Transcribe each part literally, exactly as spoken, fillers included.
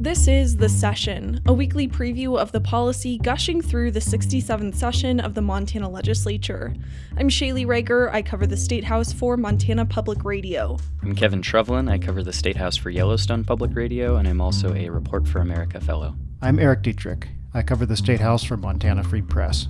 This is The Session, a weekly preview of the policy gushing through the sixty-seventh session of the Montana Legislature. I'm Shaylee Rager. I cover the State House for Montana Public Radio. I'm Kevin Trevlin. I cover the State House for Yellowstone Public Radio, and I'm also a Report for America fellow. I'm Eric Dietrich. I cover the State House for Montana Free Press.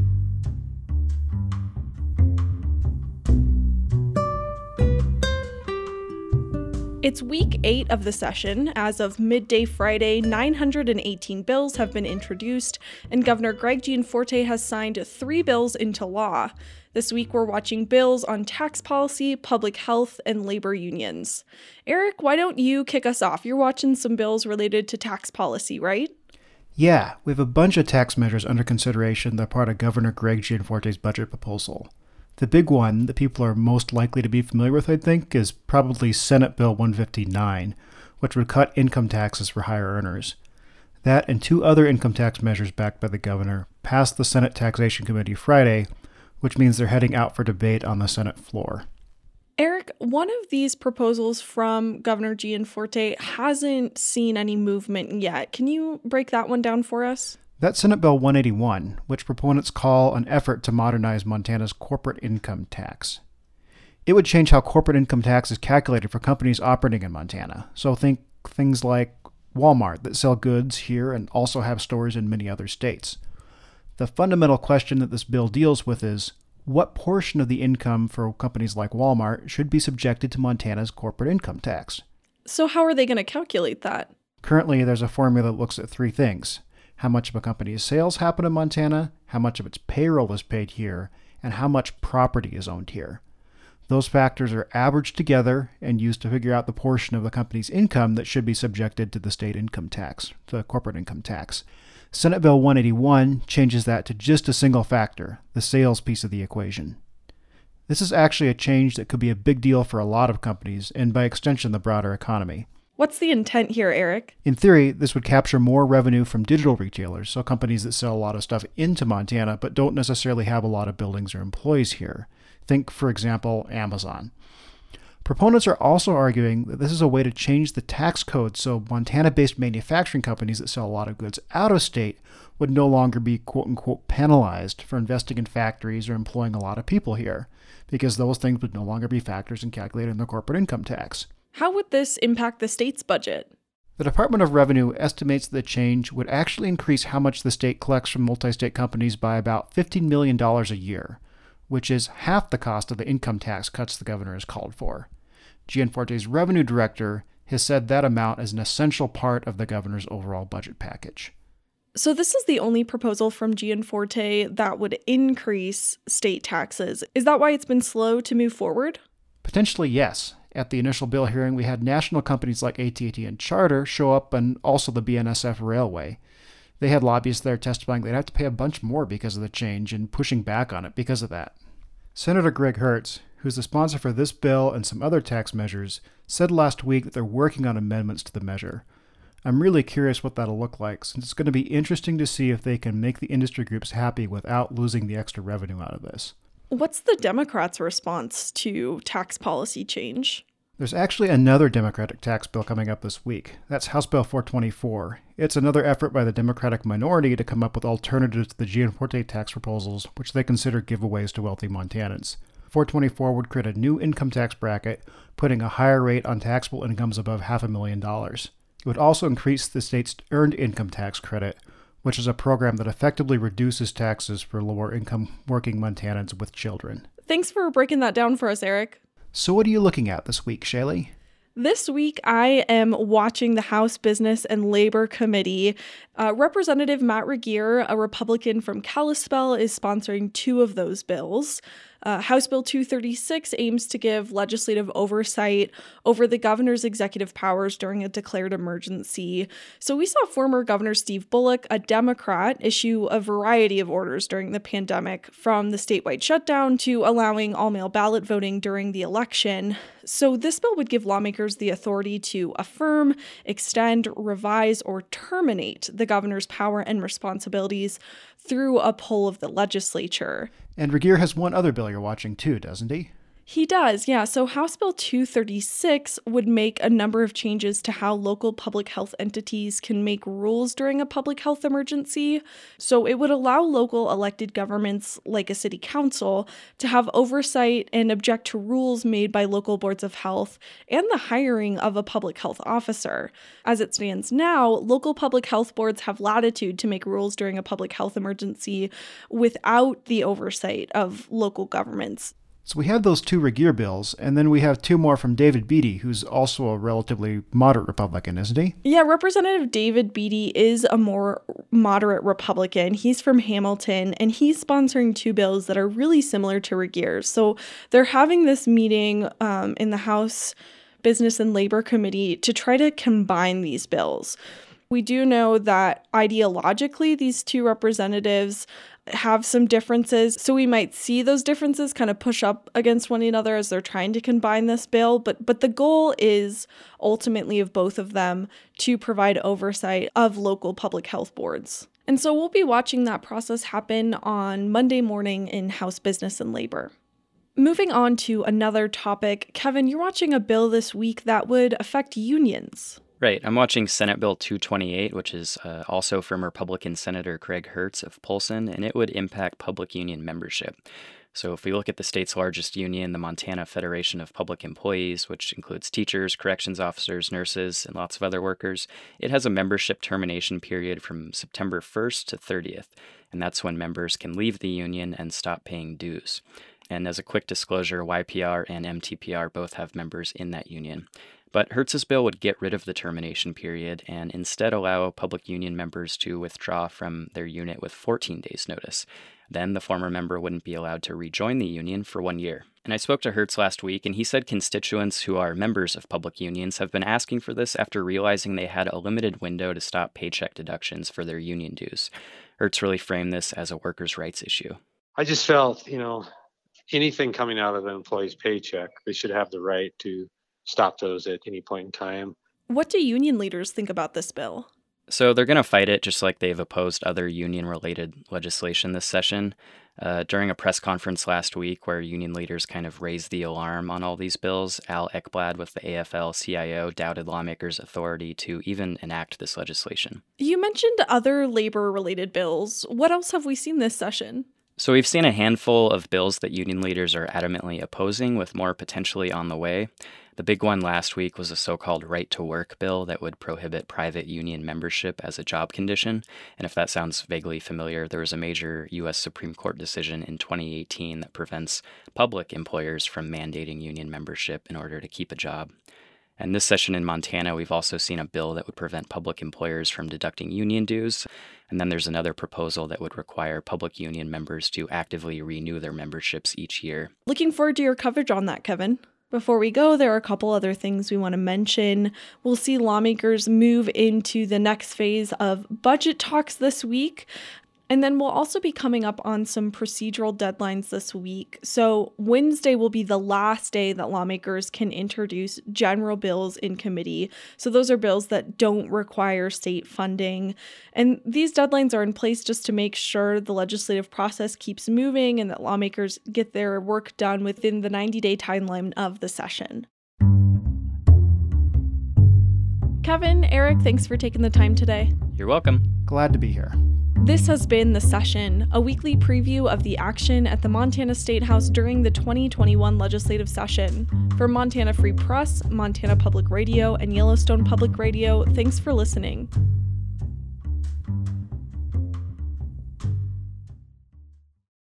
It's week eight of the session. As of midday Friday, nine hundred eighteen bills have been introduced, and Governor Greg Gianforte has signed three bills into law. This week, we're watching bills on tax policy, public health, and labor unions. Eric, why don't you kick us off? You're watching some bills related to tax policy, right? Yeah, we have a bunch of tax measures under consideration that are part of Governor Greg Gianforte's budget proposal. The big one that people are most likely to be familiar with, I think, is probably Senate Bill one fifty-nine, which would cut income taxes for higher earners. That and two other income tax measures backed by the governor passed the Senate Taxation Committee Friday, which means they're heading out for debate on the Senate floor. Eric, one of these proposals from Governor Gianforte hasn't seen any movement yet. Can you break that one down for us? That's Senate Bill one eighty-one, which proponents call an effort to modernize Montana's corporate income tax. It would change how corporate income tax is calculated for companies operating in Montana. So think things like Walmart that sell goods here and also have stores in many other states. The fundamental question that this bill deals with is, what portion of the income for companies like Walmart should be subjected to Montana's corporate income tax? So how are they going to calculate that? Currently, there's a formula that looks at three things: how much of a company's sales happen in Montana, how much of its payroll is paid here, and how much property is owned here. Those factors are averaged together and used to figure out the portion of the company's income that should be subjected to the state income tax, the corporate income tax. Senate Bill one eighty-one changes that to just a single factor, the sales piece of the equation. This is actually a change that could be a big deal for a lot of companies and by extension the broader economy. What's the intent here, Eric? In theory, this would capture more revenue from digital retailers, so companies that sell a lot of stuff into Montana but don't necessarily have a lot of buildings or employees here. Think, for example, Amazon. Proponents are also arguing that this is a way to change the tax code so Montana-based manufacturing companies that sell a lot of goods out of state would no longer be quote-unquote penalized for investing in factories or employing a lot of people here, because those things would no longer be factors in calculating their corporate income tax. How would this impact the state's budget? The Department of Revenue estimates that the change would actually increase how much the state collects from multi-state companies by about fifteen million dollars a year, which is half the cost of the income tax cuts the governor has called for. Gianforte's revenue director has said that amount is an essential part of the governor's overall budget package. So this is the only proposal from Gianforte that would increase state taxes. Is that why it's been slow to move forward? Potentially, yes. At the initial bill hearing, we had national companies like A T and T and Charter show up, and also the B N S F Railway. They had lobbyists there testifying they'd have to pay a bunch more because of the change and pushing back on it because of that. Senator Greg Hertz, who's the sponsor for this bill and some other tax measures, said last week that they're working on amendments to the measure. I'm really curious what that'll look like, since it's going to be interesting to see if they can make the industry groups happy without losing the extra revenue out of this. What's the Democrats' response to tax policy change? There's actually another Democratic tax bill coming up this week. That's House Bill four twenty-four. It's another effort by the Democratic minority to come up with alternatives to the Gianforte tax proposals, which they consider giveaways to wealthy Montanans. four twenty-four would create a new income tax bracket, putting a higher rate on taxable incomes above half a million dollars. It would also increase the state's earned income tax credit, which is a program that effectively reduces taxes for lower-income working Montanans with children. Thanks for breaking that down for us, Eric. So what are you looking at this week, Shaylee? This week, I am watching the House Business and Labor Committee. Uh, Representative Matt Regier, a Republican from Kalispell, is sponsoring two of those bills. Uh, House Bill two thirty-six aims to give legislative oversight over the governor's executive powers during a declared emergency. So we saw former Governor Steve Bullock, a Democrat, issue a variety of orders during the pandemic, from the statewide shutdown to allowing all-mail ballot voting during the election. So this bill would give lawmakers the authority to affirm, extend, revise, or terminate the governor's power and responsibilities through a poll of the legislature. And Regier has one other bill you're watching too, doesn't he? He does, yeah. So House Bill two thirty-six would make a number of changes to how local public health entities can make rules during a public health emergency. So it would allow local elected governments, like a city council, to have oversight and object to rules made by local boards of health and the hiring of a public health officer. As it stands now, local public health boards have latitude to make rules during a public health emergency without the oversight of local governments. So we have those two Regier bills, and then we have two more from David Beatty, who's also a relatively moderate Republican, isn't he? Yeah, Representative David Beatty is a more moderate Republican. He's from Hamilton, and he's sponsoring two bills that are really similar to Regier's. So they're having this meeting um, in the House Business and Labor Committee to try to combine these bills. We do know that ideologically, these two representatives have some differences. So we might see those differences kind of push up against one another as they're trying to combine this bill. But but the goal is ultimately of both of them to provide oversight of local public health boards. And so we'll be watching that process happen on Monday morning in House Business and Labor. Moving on to another topic, Kevin, you're watching a bill this week that would affect unions. Right. I'm watching Senate Bill two twenty-eight, which is uh, also from Republican Senator Craig Hertz of Polson, and it would impact public union membership. So if we look at the state's largest union, the Montana Federation of Public Employees, which includes teachers, corrections officers, nurses, and lots of other workers, it has a membership termination period from September first to thirtieth, and that's when members can leave the union and stop paying dues. And as a quick disclosure, Y P R and M T P R both have members in that union. But Hertz's bill would get rid of the termination period and instead allow public union members to withdraw from their unit with fourteen days notice. Then the former member wouldn't be allowed to rejoin the union for one year. And I spoke to Hertz last week, and he said constituents who are members of public unions have been asking for this after realizing they had a limited window to stop paycheck deductions for their union dues. Hertz really framed this as a workers' rights issue. I just felt, you know, anything coming out of an employee's paycheck, they should have the right to stop those at any point in time. What do union leaders think about this bill? So they're going to fight it just like they've opposed other union-related legislation this session. Uh, during a press conference last week where union leaders kind of raised the alarm on all these bills, Al Ekblad with the A F L C I O doubted lawmakers' authority to even enact this legislation. You mentioned other labor-related bills. What else have we seen this session? So we've seen a handful of bills that union leaders are adamantly opposing, with more potentially on the way. The big one last week was a so-called right-to-work bill that would prohibit private union membership as a job condition. And if that sounds vaguely familiar, there was a major U S Supreme Court decision in twenty eighteen that prevents public employers from mandating union membership in order to keep a job. And this session in Montana, we've also seen a bill that would prevent public employers from deducting union dues. And then there's another proposal that would require public union members to actively renew their memberships each year. Looking forward to your coverage on that, Kevin. Before we go, there are a couple other things we want to mention. We'll see lawmakers move into the next phase of budget talks this week. And then we'll also be coming up on some procedural deadlines this week. So Wednesday will be the last day that lawmakers can introduce general bills in committee. So those are bills that don't require state funding. And these deadlines are in place just to make sure the legislative process keeps moving and that lawmakers get their work done within the ninety-day timeline of the session. Kevin, Eric, thanks for taking the time today. You're welcome. Glad to be here. This has been The Session, a weekly preview of the action at the Montana State House during the twenty twenty-one legislative session. For Montana Free Press, Montana Public Radio, and Yellowstone Public Radio, thanks for listening.